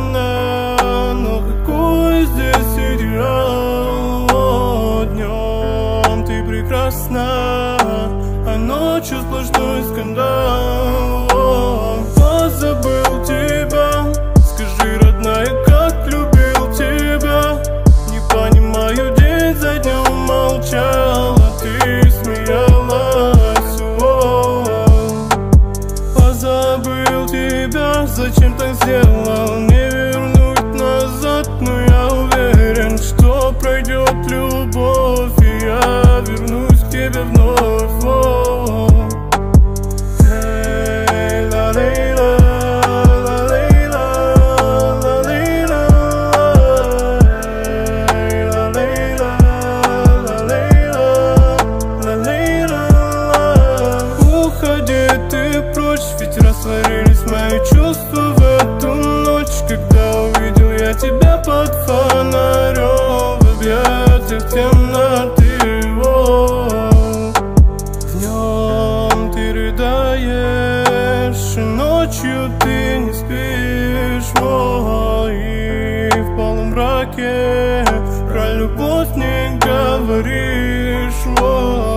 странно, но какой здесь идеал? Днем ты прекрасна, а ночью сплошной скандал. Позабыл тебя, скажи, родная, как любил тебя. Не понимаю, день за днем молчала, ты смеялась. Позабыл тебя, зачем так сделал? Не вернуть назад, но я уверен, что пройдет любовь, и я вернусь к тебе вновь. Ведь растворились мои чувства в эту ночь, когда увидел я тебя под фонарем в объятиях темноты. Днем ты рыдаешь, и ночью ты не спишь, и в полумраке про любовь не говоришь.